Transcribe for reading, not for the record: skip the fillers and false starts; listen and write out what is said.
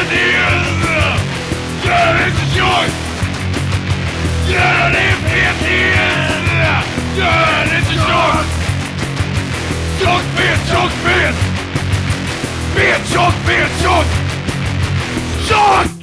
fethet! Gör det så tjock! Gör det fethet! Gör det så tjock! Tjock, fet, tjock, fet! Fet, tjock, fet, tjock! Tjock!